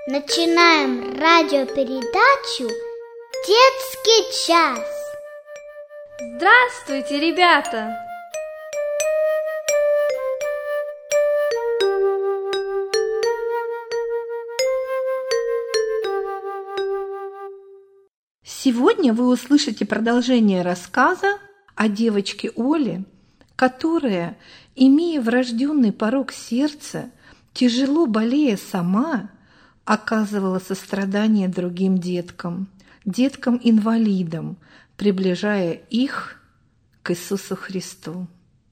Начинаем радиопередачу «Детский час». Здравствуйте, ребята! Сегодня вы услышите продолжение рассказа о девочке Оле, которая, имея врожденный порок сердца, тяжело болея сама, оказывала сострадание другим деткам-инвалидам, приближая их к Иисусу Христу.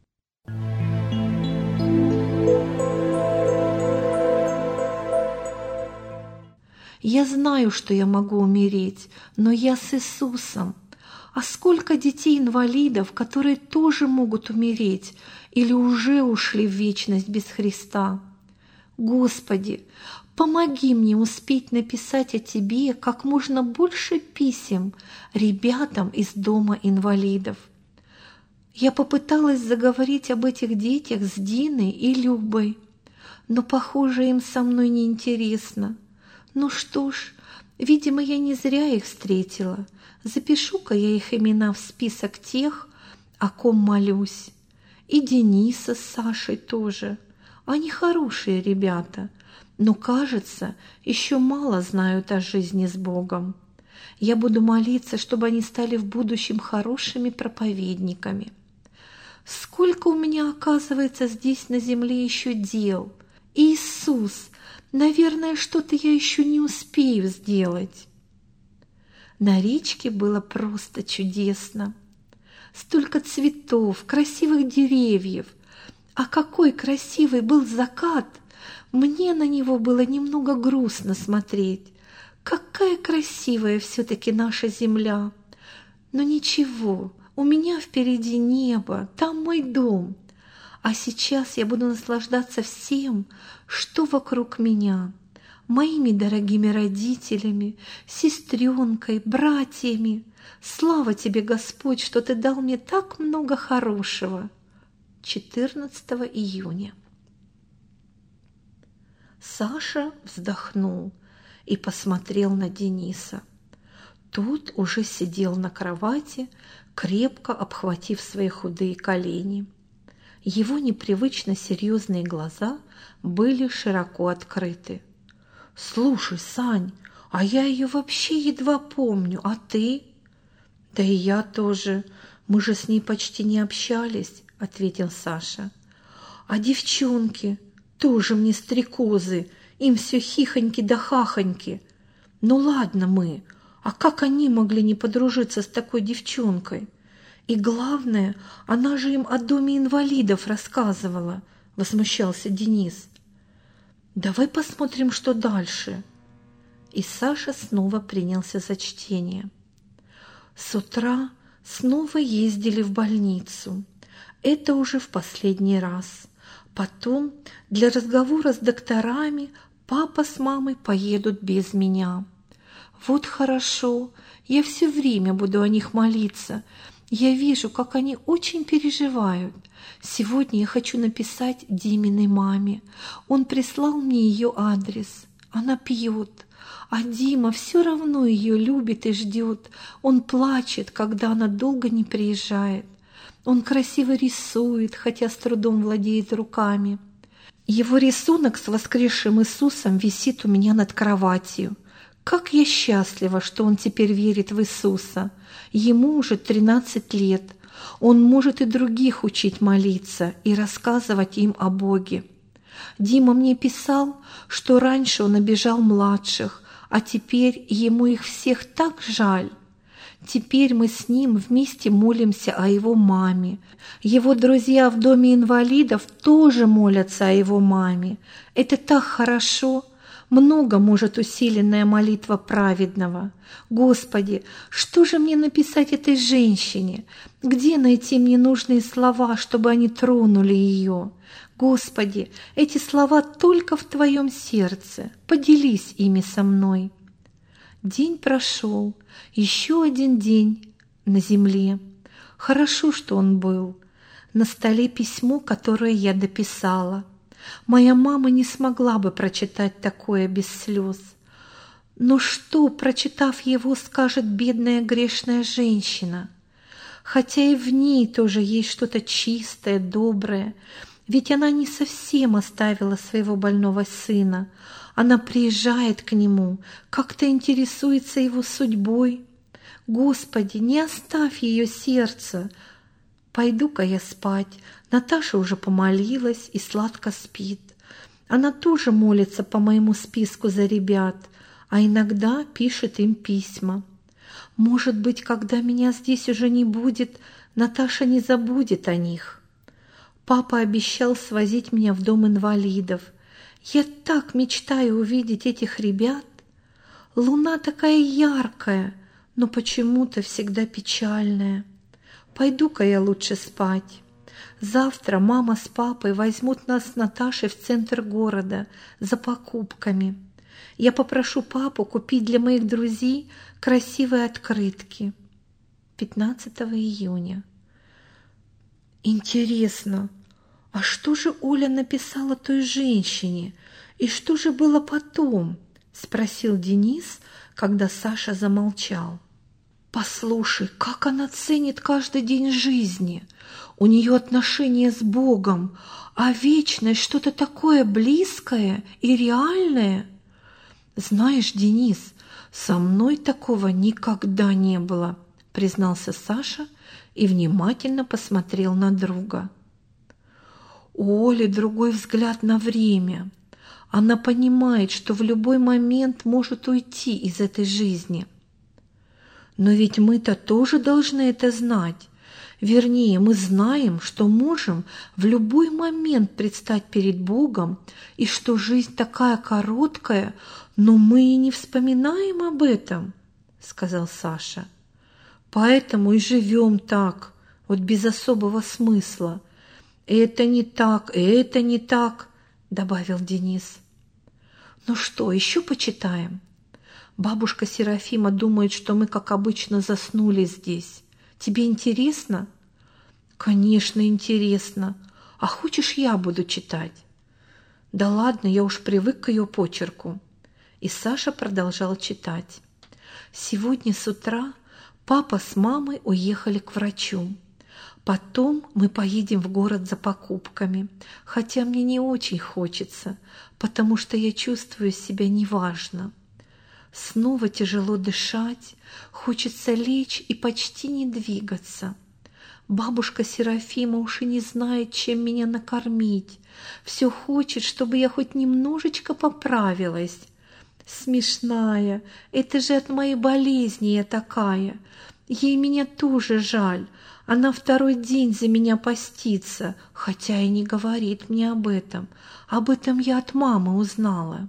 Я знаю, что я могу умереть, но я с Иисусом. А сколько детей-инвалидов, которые тоже могут умереть или уже ушли в вечность без Христа? Господи, помоги мне успеть написать о Тебе как можно больше писем ребятам из дома инвалидов. Я попыталась заговорить об этих детях с Диной и Любой, но, похоже, им со мной неинтересно. Ну что ж, видимо, я не зря их встретила. Запишу-ка я их имена в список тех, о ком молюсь. И Дениса с Сашей тоже. Они хорошие ребята, но, кажется, еще мало знают о жизни с Богом. Я буду молиться, чтобы они стали в будущем хорошими проповедниками. Сколько у меня, оказывается, здесь на земле еще дел. Иисус, наверное, что-то я еще не успею сделать. На речке было просто чудесно. Столько цветов, красивых деревьев. А какой красивый был закат! Мне на него было немного грустно смотреть. Какая красивая все-таки наша земля! Но ничего, у меня впереди небо, там мой дом. А сейчас я буду наслаждаться всем, что вокруг меня, моими дорогими родителями, сестренкой, братьями. Слава Тебе, Господь, что Ты дал мне так много хорошего. 14 июня. Саша вздохнул и посмотрел на Дениса. Тот уже сидел на кровати, крепко обхватив свои худые колени. Его непривычно серьезные глаза были широко открыты. «Слушай, Сань, а я ее вообще едва помню, а ты?» «Да и я тоже. Мы же с ней почти не общались», — ответил Саша. «А девчонки тоже мне стрекозы, им все хихоньки да хахоньки. Ну ладно мы, а как они могли не подружиться с такой девчонкой? И главное, она же им о доме инвалидов рассказывала», — возмущался Денис. «Давай посмотрим, что дальше». И Саша снова принялся за чтение. С утра снова ездили в больницу. Это уже в последний раз. Потом для разговора с докторами папа с мамой поедут без меня. Вот хорошо, я все время буду о них молиться. Я вижу, как они очень переживают. Сегодня я хочу написать Диминой маме. Он прислал мне ее адрес. Она пьет, а Дима все равно ее любит и ждет. Он плачет, когда она долго не приезжает. Он красиво рисует, хотя с трудом владеет руками. Его рисунок с воскресшим Иисусом висит у меня над кроватью. Как я счастлива, что он теперь верит в Иисуса. Ему уже 13 лет. Он может и других учить молиться и рассказывать им о Боге. Дима мне писал, что раньше он обижал младших, а теперь ему их всех так жаль. Теперь мы с ним вместе молимся о его маме. Его друзья в доме инвалидов тоже молятся о его маме. Это так хорошо. Много может усиленная молитва праведного. Господи, что же мне написать этой женщине? Где найти мне нужные слова, чтобы они тронули ее? Господи, эти слова только в Твоем сердце. Поделись ими со мной. День прошел, еще один день на земле. Хорошо, что он был. На столе письмо, которое я дописала. Моя мама не смогла бы прочитать такое без слез. Но что, прочитав его, скажет бедная грешная женщина? Хотя и в ней тоже есть что-то чистое, доброе, ведь она не совсем оставила своего больного сына. Она приезжает к нему, как-то интересуется его судьбой. Господи, не оставь ее сердце. Пойду-ка я спать. Наташа уже помолилась и сладко спит. Она тоже молится по моему списку за ребят, а иногда пишет им письма. Может быть, когда меня здесь уже не будет, Наташа не забудет о них. Папа обещал свозить меня в дом инвалидов. Я так мечтаю увидеть этих ребят. Луна такая яркая, но почему-то всегда печальная. Пойду-ка я лучше спать. Завтра мама с папой возьмут нас с Наташей в центр города за покупками. Я попрошу папу купить для моих друзей красивые открытки. 15 июня. Интересно, а что же Оля написала той женщине? И что же было потом? Спросил Денис, когда Саша замолчал. Послушай, как она ценит каждый день жизни. У нее отношения с Богом, а вечность что-то такое близкое и реальное. Знаешь, Денис, со мной такого никогда не было, признался Саша и внимательно посмотрел на друга. У Оли другой взгляд на время. Она понимает, что в любой момент может уйти из этой жизни. Но ведь мы-то тоже должны это знать. Вернее, мы знаем, что можем в любой момент предстать перед Богом, и что жизнь такая короткая, но мы и не вспоминаем об этом, сказал Саша. Поэтому и живем так, вот без особого смысла. Это не так, это не так, добавил Денис. Ну что, еще почитаем? Бабушка Серафима думает, что мы, как обычно, заснули здесь. Тебе интересно? Конечно, интересно. А хочешь, я буду читать? Да ладно, я уж привык к ее почерку. И Саша продолжал читать. Сегодня с утра папа с мамой уехали к врачу. Потом мы поедем в город за покупками, хотя мне не очень хочется, потому что я чувствую себя неважно. Снова тяжело дышать, хочется лечь и почти не двигаться. Бабушка Серафима уж и не знает, чем меня накормить. Все хочет, чтобы я хоть немножечко поправилась. Смешная, это же от моей болезни я такая. Ей меня тоже жаль. Она второй день за меня постится, хотя и не говорит мне об этом. Об этом я от мамы узнала.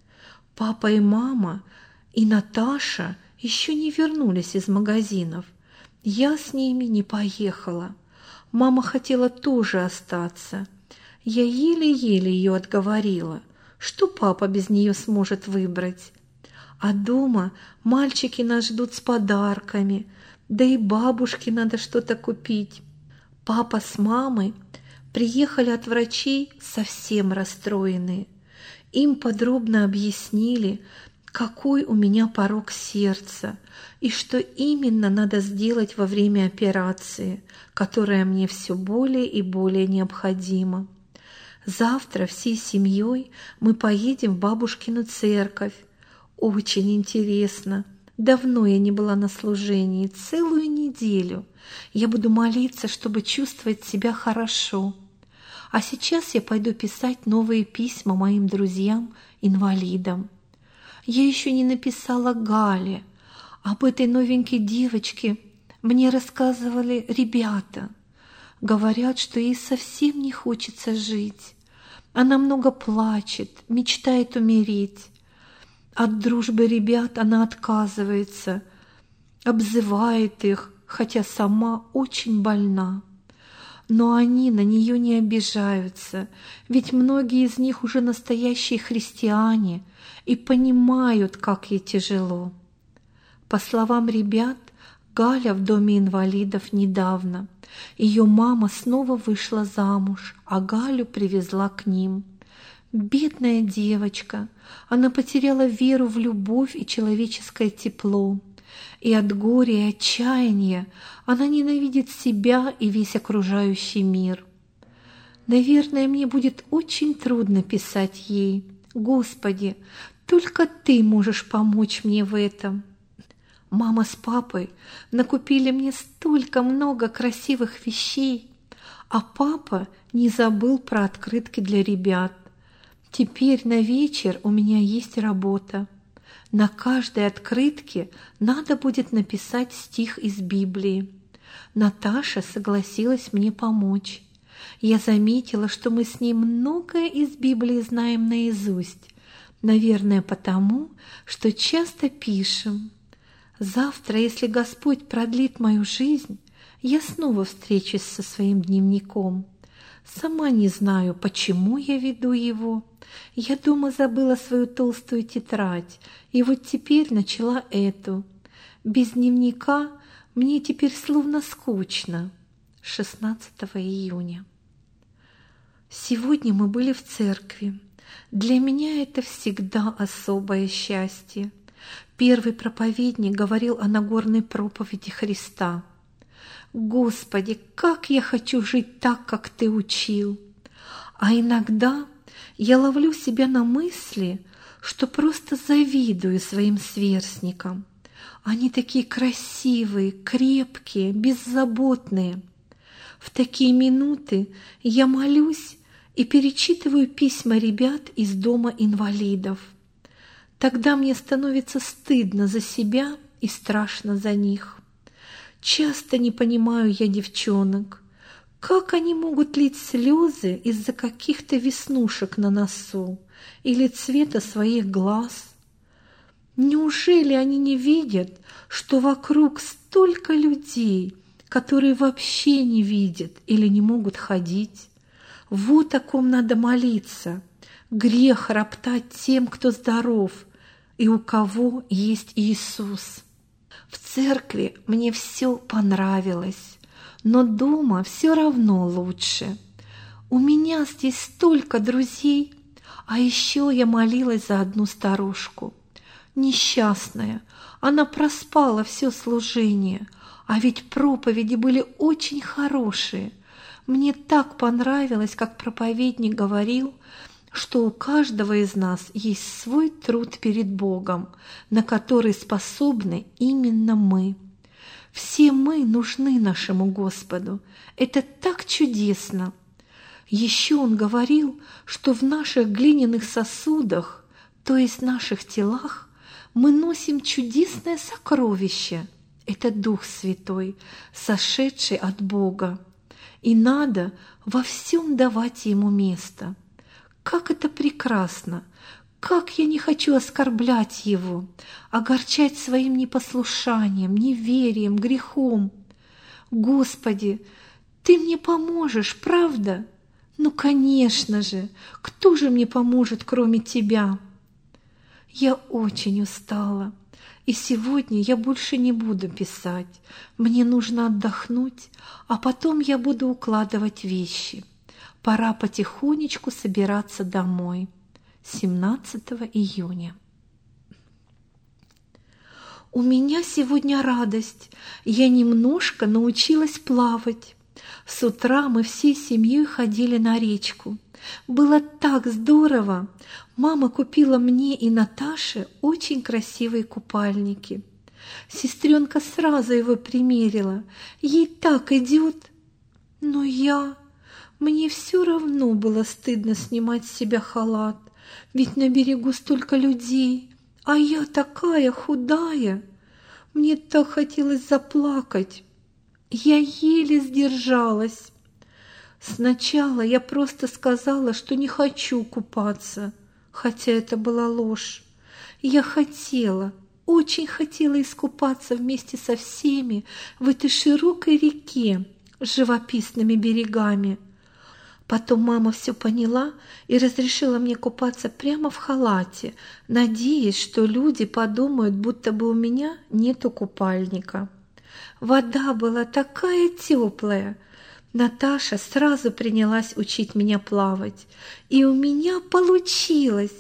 Папа и мама и Наташа еще не вернулись из магазинов. Я с ними не поехала. Мама хотела тоже остаться. Я еле-еле ее отговорила. Что папа без нее сможет выбрать? А дома мальчики нас ждут с подарками, да и бабушке надо что-то купить. Папа с мамой приехали от врачей совсем расстроенные. Им подробно объяснили, какой у меня порок сердца и что именно надо сделать во время операции, которая мне все более и более необходима. Завтра всей семьей мы поедем в бабушкину церковь. Очень интересно. Давно я не была на служении, целую неделю. Я буду молиться, чтобы чувствовать себя хорошо. А сейчас я пойду писать новые письма моим друзьям-инвалидам. Я еще не написала Гале. Об этой новенькой девочке мне рассказывали ребята. Говорят, что ей совсем не хочется жить. Она много плачет, мечтает умереть. От дружбы ребят она отказывается, обзывает их, хотя сама очень больна. Но они на нее не обижаются, ведь многие из них уже настоящие христиане и понимают, как ей тяжело. По словам ребят, Галя в доме инвалидов недавно. Ее мама снова вышла замуж, а Галю привезла к ним. Бедная девочка, она потеряла веру в любовь и человеческое тепло. И от горя и отчаяния она ненавидит себя и весь окружающий мир. Наверное, мне будет очень трудно писать ей: «Господи, только Ты можешь помочь мне в этом». Мама с папой накупили мне столько много красивых вещей, а папа не забыл про открытки для ребят. Теперь на вечер у меня есть работа. На каждой открытке надо будет написать стих из Библии. Наташа согласилась мне помочь. Я заметила, что мы с ней многое из Библии знаем наизусть. Наверное, потому, что часто пишем. Завтра, если Господь продлит мою жизнь, я снова встречусь со своим дневником. Сама не знаю, почему я веду его. Я дома забыла свою толстую тетрадь, и вот теперь начала эту. Без дневника мне теперь словно скучно. 16 июня. Сегодня мы были в церкви. Для меня это всегда особое счастье. Первый проповедник говорил о Нагорной проповеди Христа. «Господи, как я хочу жить так, как Ты учил!» А иногда я ловлю себя на мысли, что просто завидую своим сверстникам. Они такие красивые, крепкие, беззаботные. В такие минуты я молюсь и перечитываю письма ребят из дома инвалидов. Тогда мне становится стыдно за себя и страшно за них. Часто не понимаю я девчонок. Как они могут лить слезы из-за каких-то веснушек на носу или цвета своих глаз? Неужели они не видят, что вокруг столько людей, которые вообще не видят или не могут ходить? Вот о ком надо молиться. Грех роптать тем, кто здоров и у кого есть Иисус. В церкви мне все понравилось, но дома все равно лучше. У меня здесь столько друзей, а еще я молилась за одну старушку. Несчастная, она проспала все служение, а ведь проповеди были очень хорошие. Мне так понравилось, как проповедник говорил, что у каждого из нас есть свой труд перед Богом, на который способны именно мы. Все мы нужны нашему Господу. Это так чудесно. Еще он говорил, что в наших глиняных сосудах, то есть в наших телах, мы носим чудесное сокровище. Это Дух Святой, сошедший от Бога. И надо во всем давать Ему место. Как это прекрасно! Как я не хочу оскорблять Его, огорчать своим непослушанием, неверием, грехом. Господи, Ты мне поможешь, правда? Ну, конечно же, кто же мне поможет, кроме Тебя? Я очень устала, и сегодня я больше не буду писать. Мне нужно отдохнуть, а потом я буду укладывать вещи. Пора потихонечку собираться домой. 17 июня. У меня сегодня радость. Я немножко научилась плавать. С утра мы всей семьей ходили на речку. Было так здорово. Мама купила мне и Наташе очень красивые купальники. Сестренка сразу его примерила. Ей так идет. Но мне все равно было стыдно снимать с себя халат. Ведь на берегу столько людей, а я такая худая. Мне так хотелось заплакать. Я еле сдержалась. Сначала я просто сказала, что не хочу купаться, хотя это была ложь. Я хотела, очень хотела искупаться вместе со всеми в этой широкой реке с живописными берегами. Потом мама все поняла и разрешила мне купаться прямо в халате, надеясь, что люди подумают, будто бы у меня нету купальника. Вода была такая теплая, Наташа сразу принялась учить меня плавать, и у меня получилось.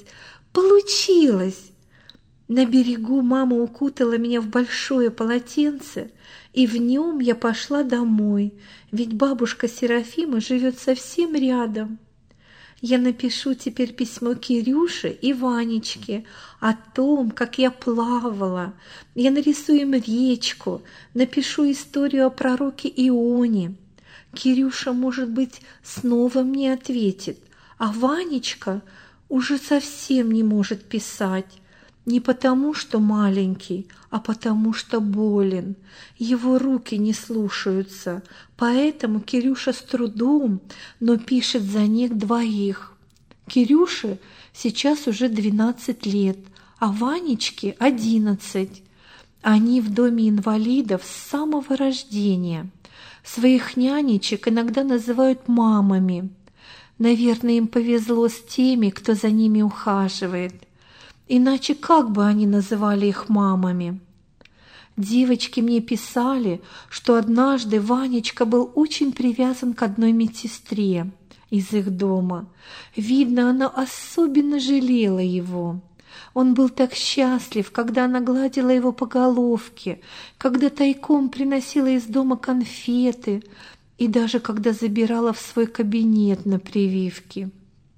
На берегу мама укутала меня в большое полотенце, и в нем я пошла домой, ведь бабушка Серафима живет совсем рядом. Я напишу теперь письмо Кирюше и Ванечке о том, как я плавала. Я нарисую им речку, напишу историю о пророке Ионе. Кирюша, может быть, снова мне ответит, а Ванечка уже совсем не может писать. Не потому, что маленький, а потому, что болен. Его руки не слушаются, поэтому Кирюша с трудом, но пишет за них двоих. Кирюше сейчас уже 12 лет, а Ванечке 11. Они в доме инвалидов с самого рождения. Своих нянечек иногда называют мамами. Наверное, им повезло с теми, кто за ними ухаживает. Иначе как бы они называли их мамами? Девочки мне писали, что однажды Ванечка был очень привязан к одной медсестре из их дома. Видно, она особенно жалела его. Он был так счастлив, когда она гладила его по головке, когда тайком приносила из дома конфеты и даже когда забирала в свой кабинет на прививки.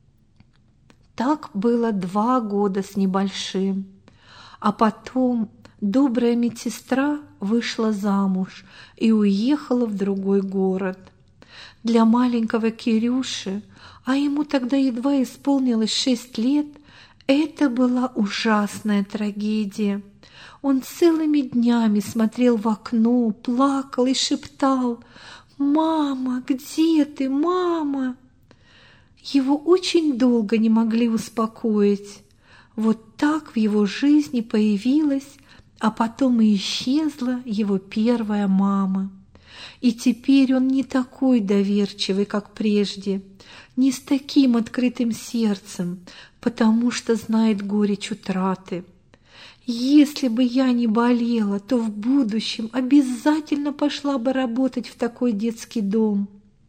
Так было 2 года с небольшим, а потом добрая медсестра вышла замуж и уехала в другой город. Для маленького Кирюши, а ему тогда едва исполнилось 6 лет, это была ужасная трагедия. Он целыми днями смотрел в окно, плакал и шептал: «Мама, где ты, мама?» Его очень долго не могли успокоить. Вот так в его жизни появилась, а потом и исчезла его первая мама. И теперь он не такой доверчивый, как прежде, не с таким открытым сердцем, потому что знает горечь утраты. Если бы я не болела, то в будущем обязательно пошла бы работать в такой детский дом.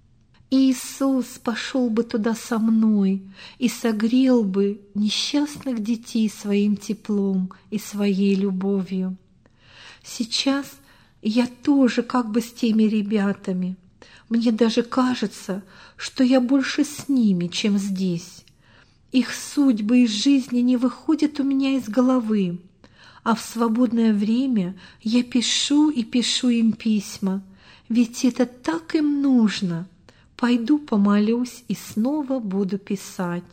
Иисус пошел бы туда со мной и согрел бы несчастных детей своим теплом и своей любовью. Сейчас я тоже как бы с теми ребятами. Мне даже кажется, что я больше с ними, чем здесь. Их судьбы и жизни не выходят у меня из головы, а в свободное время я пишу и пишу им письма, ведь это так им нужно. Пойду помолюсь и снова буду писать.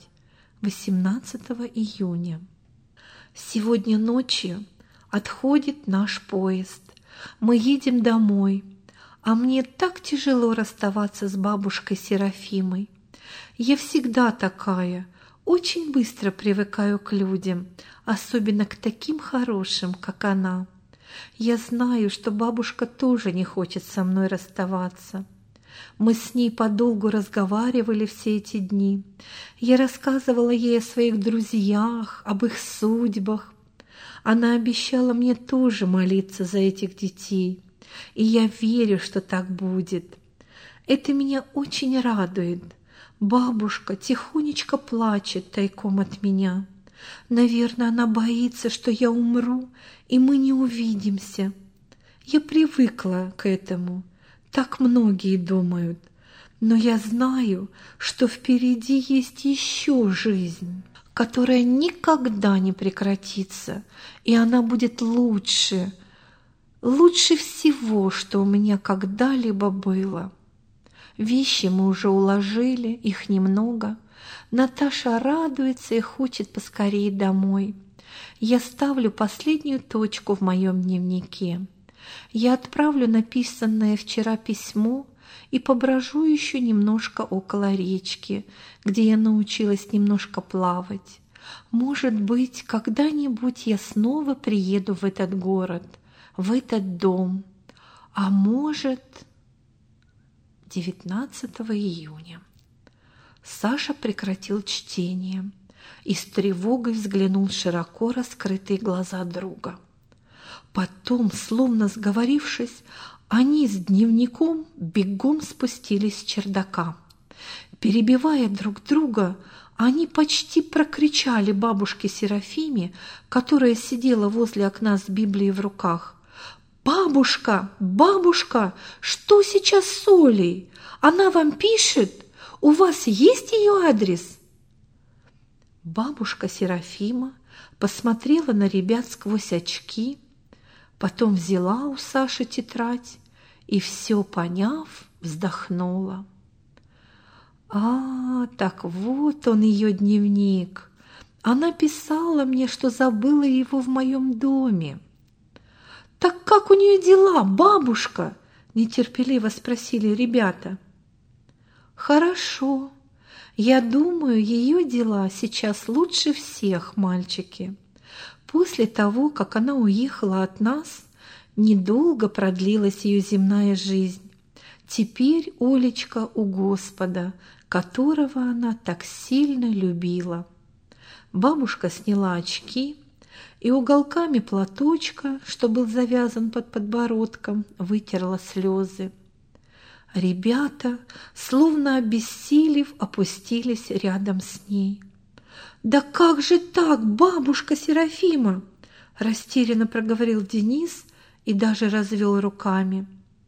18 июня. Сегодня ночью отходит наш поезд. Мы едем домой, а мне так тяжело расставаться с бабушкой Серафимой. Я всегда такая, очень быстро привыкаю к людям, особенно к таким хорошим, как она. Я знаю, что бабушка тоже не хочет со мной расставаться. Мы с ней подолгу разговаривали все эти дни. Я рассказывала ей о своих друзьях, об их судьбах. Она обещала мне тоже молиться за этих детей, и я верю, что так будет. Это меня очень радует. Бабушка тихонечко плачет тайком от меня. Наверное, она боится, что я умру, и мы не увидимся. Я привыкла к этому. Так многие думают. Но я знаю, что впереди есть еще жизнь, которая никогда не прекратится, и она будет лучше всего, что у меня когда-либо было. Вещи мы уже уложили, их немного. Наташа радуется и хочет поскорее домой. Я ставлю последнюю точку в моем дневнике. Я отправлю написанное вчера письмо и поброжу еще немножко около речки, где я научилась немножко плавать. Может быть, когда-нибудь я снова приеду в этот город, в этот дом. А может, 19 июня. Саша прекратил чтение и с тревогой взглянул в широко раскрытые глаза друга. Потом, словно сговорившись, Они с дневником бегом спустились с чердака. Перебивая друг друга, они почти прокричали бабушке Серафиме, которая сидела возле окна с Библией в руках: «Бабушка, бабушка, что сейчас с Олей? Она вам пишет? У вас есть ее адрес?» Бабушка Серафима посмотрела на ребят сквозь очки, потом взяла у Саши тетрадь и, все поняв, вздохнула. «А, так вот он, ее дневник. Она писала мне, что забыла его в моем доме». «Так как у нее дела, бабушка?» – нетерпеливо спросили ребята. «Хорошо. Я думаю, ее дела сейчас лучше всех, мальчики. После того, как она уехала от нас, недолго продлилась ее земная жизнь. Теперь Олечка у Господа, которого она так сильно любила». Бабушка сняла очки и уголками платочка, что был завязан под подбородком, вытерла слезы. Ребята, словно обессилев, опустились рядом с ней. «Да как же так, бабушка Серафима?» – растерянно проговорил Денис и даже развел руками.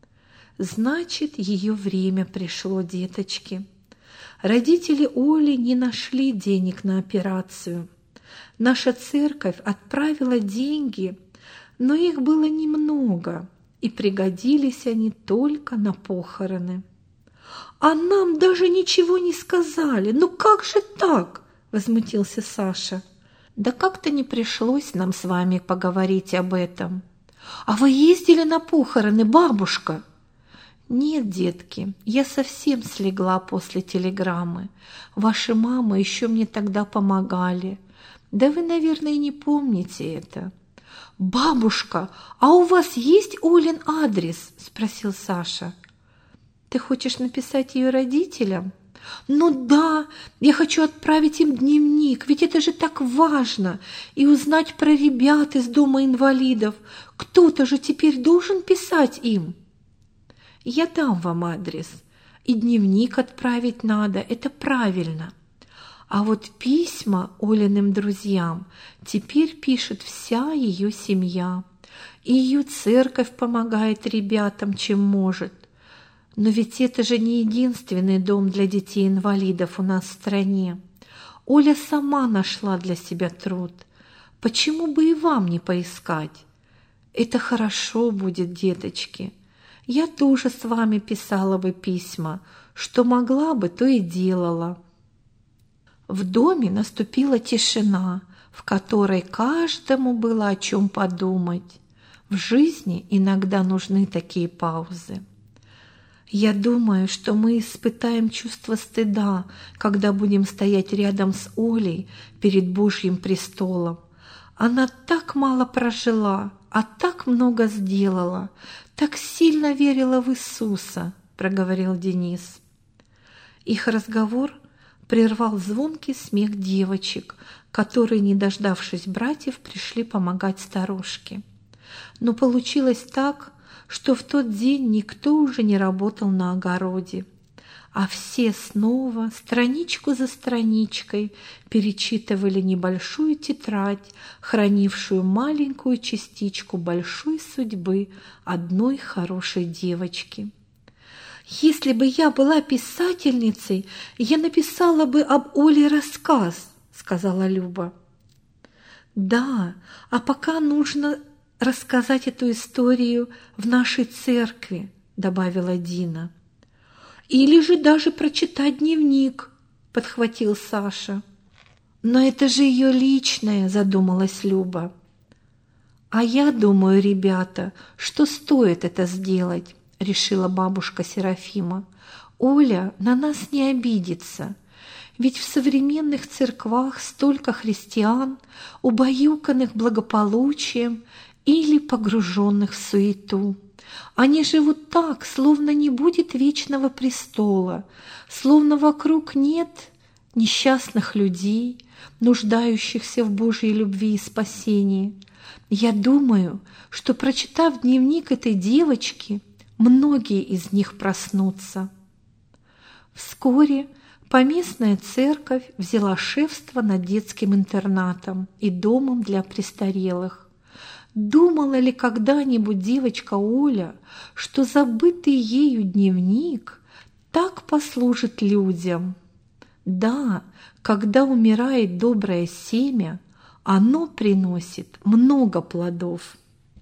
«Значит, ее время пришло, деточки. Родители Оли не нашли денег на операцию. Наша церковь отправила деньги, но их было немного, и пригодились они только на похороны». «А нам даже ничего не сказали. Ну как же так?» – возмутился Саша. «Да как-то не пришлось нам с вами поговорить об этом». «А вы ездили на похороны, бабушка?» «Нет, детки, я совсем слегла после телеграммы. Ваши мамы еще мне тогда помогали. Да вы, наверное, не помните это». «Бабушка, а у вас есть Олин адрес?» – спросил Саша. «Ты хочешь написать ее родителям?» «Ну да, я хочу отправить им дневник, ведь это же так важно, и узнать про ребят из дома инвалидов. Кто-то же теперь должен писать им». «Я дам вам адрес, и дневник отправить надо, это правильно. А вот письма Олиным друзьям теперь пишет вся ее семья, и ее церковь помогает ребятам, чем может. Но ведь это же не единственный дом для детей-инвалидов у нас в стране. Оля сама нашла для себя труд. Почему бы и вам не поискать? Это хорошо будет, деточки. Я тоже с вами писала бы письма, что могла бы, то и делала». В доме наступила тишина, в которой каждому было о чем подумать. В жизни иногда нужны такие паузы. Я думаю, что мы испытаем чувство стыда, когда будем стоять рядом с Олей перед Божьим престолом. Она так мало прожила, а так много сделала, так сильно верила в Иисуса, проговорил Денис. Их разговор прервал звонкий смех девочек, которые, не дождавшись братьев, пришли помогать старушке. Но получилось так, что в тот день никто уже не работал на огороде, а все снова, страничку за страничкой, перечитывали небольшую тетрадь, хранившую маленькую частичку большой судьбы одной хорошей девочки. «Если бы я была писательницей, я написала бы об Оле рассказ», — сказала Люба. «Да, а пока нужно рассказать эту историю в нашей церкви», — добавила Дина. «Или же даже прочитать дневник», — подхватил Саша. «Но это же ее личное», — задумалась Люба. «А я думаю, ребята, что стоит это сделать», — решила бабушка Серафима. «Оля на нас не обидится. Ведь в современных церквах столько христиан, убаюканных благополучием или погруженных в суету. Они живут так, словно не будет вечного престола, словно вокруг нет несчастных людей, нуждающихся в Божьей любви и спасении. Я думаю, что, прочитав дневник этой девочки, многие из них проснутся. Вскоре поместная церковь взяла шефство над детским интернатом и домом для престарелых. Думала ли когда-нибудь девочка Оля, что забытый ею дневник так послужит людям? Да, когда умирает доброе семя, оно приносит много плодов.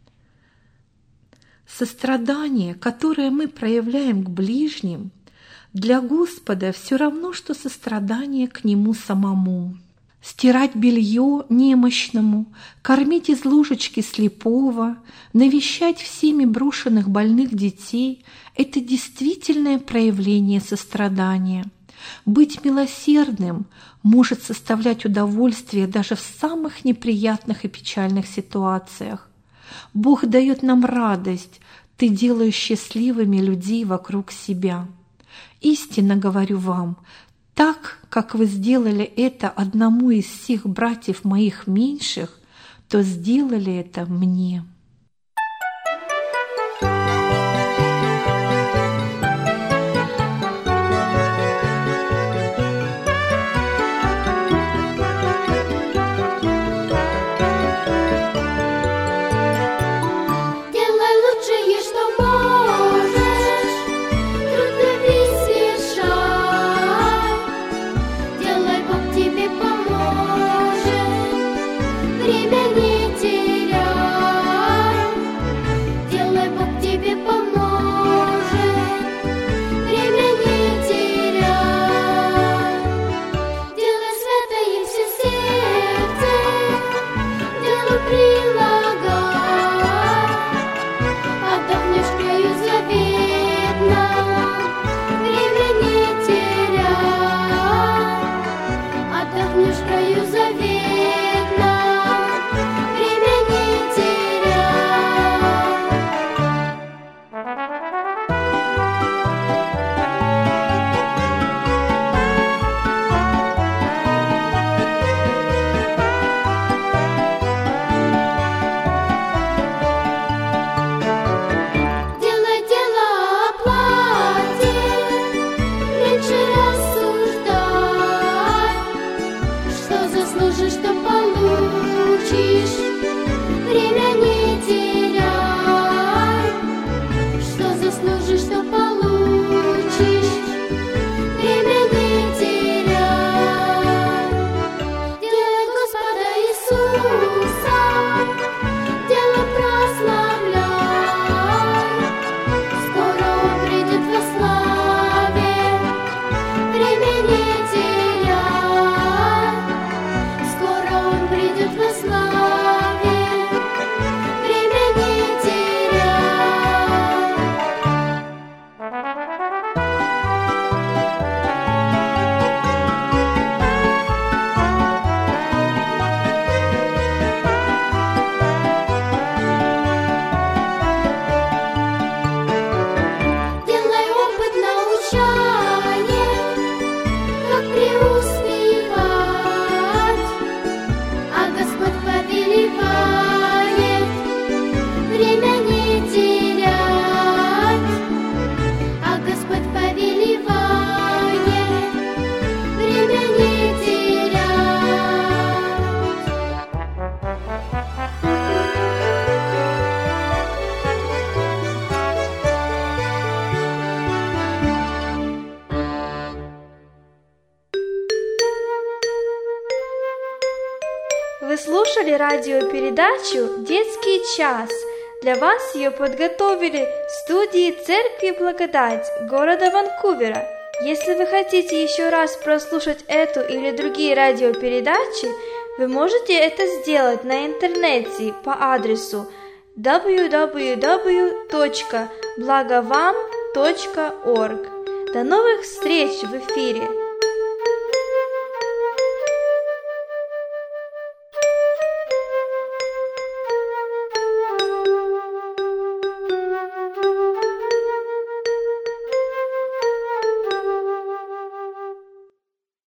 Сострадание, которое мы проявляем к ближним, для Господа все равно, что сострадание к Нему самому. Стирать белье немощному, кормить из ложечки слепого, навещать всеми брошенных больных детей – это действительное проявление сострадания. Быть милосердным может составлять удовольствие даже в самых неприятных и печальных ситуациях. Бог дает нам радость, Ты делаешь счастливыми людей вокруг себя. Истинно говорю вам, так, как вы сделали это одному из всех братьев моих меньших, то сделали это мне. Вы слушали радиопередачу «Детский час». Для вас ее подготовили в студии Церкви Благодать города Ванкувера. Если вы хотите еще раз прослушать эту или другие радиопередачи, вы можете это сделать на интернете по адресу www.blagovam.org. До новых встреч в эфире!